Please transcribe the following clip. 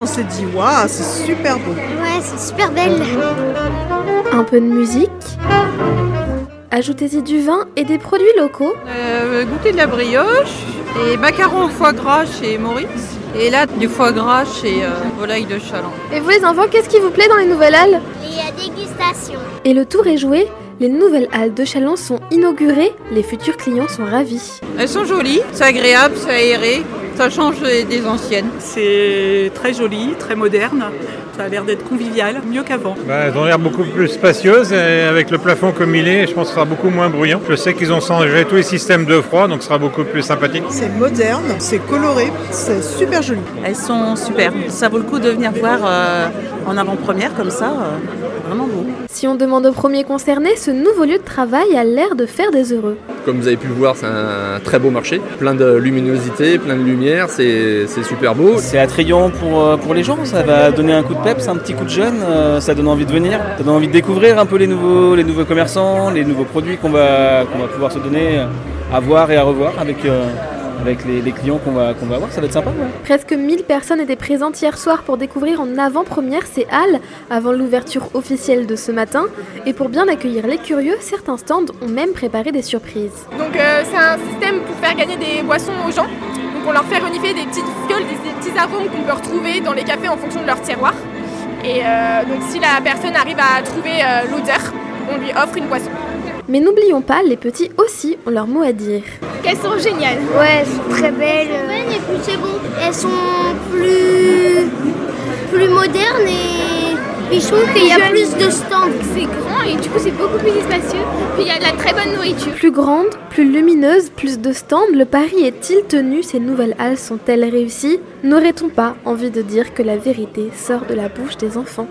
On s'est dit, waouh, c'est super beau. Ouais, c'est super belle. Un peu de musique. Ajoutez-y du vin et des produits locaux. Goûter de la brioche et macarons au foie gras chez Maurice. Et là, du foie gras chez Volaille de Chaland. Et vous les enfants, qu'est-ce qui vous plaît dans les nouvelles halles? Les dégustations. Et le tour est joué. Les nouvelles halles de Châlons sont inaugurées. Les futurs clients sont ravis. Elles sont jolies, c'est agréable, c'est aéré. Ça change des anciennes. C'est très joli, très moderne. Ça a l'air d'être convivial, mieux qu'avant. Elles ont l'air beaucoup plus spacieuses et avec le plafond comme il est, je pense que ce sera beaucoup moins bruyant. Je sais qu'ils ont changé tous les systèmes de froid, donc ce sera beaucoup plus sympathique. C'est moderne, c'est coloré, c'est super joli. Elles sont superbes. Ça vaut le coup de venir voir en avant-première comme ça. Vraiment beau. Si on demande aux premiers concernés, ce nouveau lieu de travail a l'air de faire des heureux. Comme vous avez pu le voir, c'est un très beau marché. Plein de luminosité, plein de lumière, c'est super beau. C'est attrayant pour les gens, ça va donner un coup de peps, un petit coup de jeune, ça donne envie de venir, ça donne envie de découvrir un peu les nouveaux commerçants, les nouveaux produits qu'on va pouvoir se donner à voir et à revoir avec les clients qu'on va avoir, ça va être sympa. Ouais. Presque 1000 personnes étaient présentes hier soir pour découvrir en avant-première ces halles avant l'ouverture officielle de ce matin. Et pour bien accueillir les curieux, certains stands ont même préparé des surprises. Donc c'est un système pour faire gagner des boissons aux gens. Donc on leur fait renifler des petites fioles, des petits arômes qu'on peut retrouver dans les cafés en fonction de leur tiroir. Et donc si la personne arrive à trouver l'odeur, on lui offre une boisson. Mais n'oublions pas, les petits aussi ont leur mot à dire. Qu'elles sont géniales. Ouais, elles sont très belles. Et puis c'est bon. Elles sont plus modernes et je trouve qu'il y a plus de stands. C'est grand et du coup c'est beaucoup plus spacieux. Puis il y a de la très bonne nourriture. Plus grande, plus lumineuse, plus de stands, le pari est-il tenu? Ces nouvelles halles sont-elles réussies? N'aurait-on pas envie de dire que la vérité sort de la bouche des enfants?